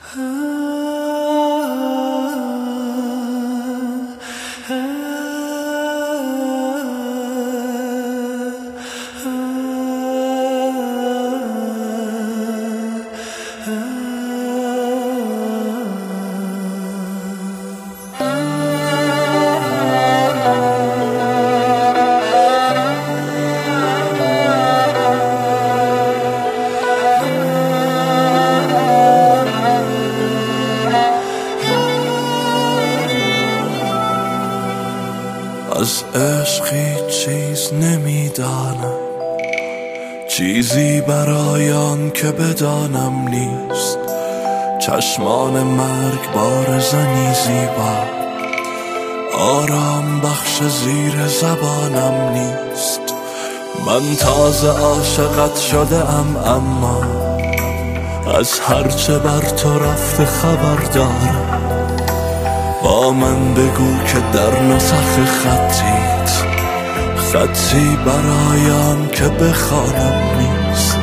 از عشق هیچ چیز نمیدانم، چیزی برای آن که بدانم نیست. چشمان مرگ بارزنی زیبا، آرام بخش زیر زبانم نیست. من تازه عاشقت شده ام، اما از هرچه بر تو رفته خبر دارم. با من بگو که در نسخ خطی برای آن که بخوانم نیست.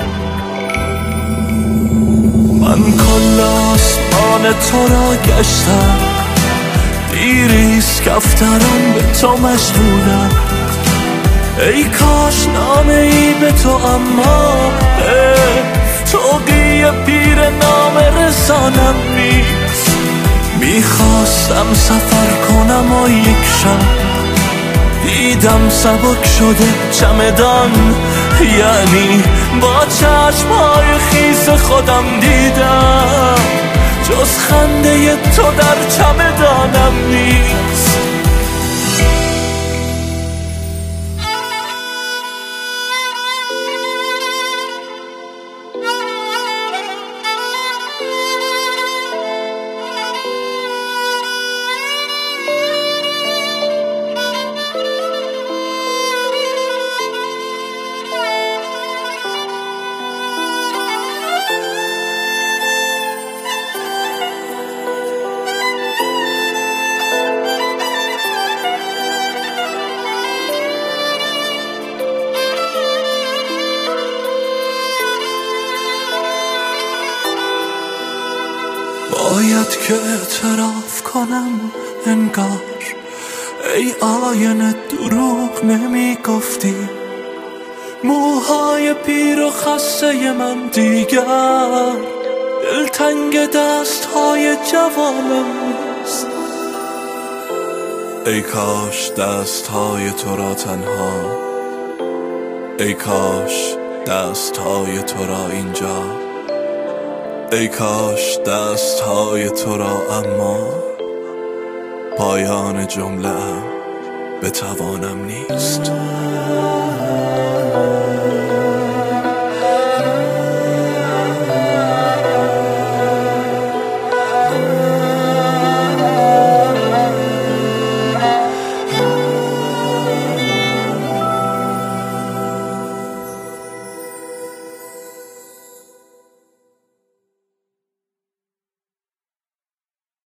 من کل آسمان تو را گشتم، دیریست کفترم به تو مشغولم. ای کاش نامه ای به تو، اما توقی پیر نامه رسانم نیست. میخواستم سفر کنم و یک شب دیدم سبک شده چمدان، یعنی با چشمهای خیس خودم دیدم جز خنده تو در چمدانم نیست. باید که اعتراف کنم انگار ای آینه دروغ نمی گفتی. موهای پیر و خسته من دیگر دلتنگ دست های جوانم نیست. ای کاش دست های تو را تنها، ای کاش دست های تو را اینجا، ای کاش دست های تو را، اما پایان جمله بتوانم نیست.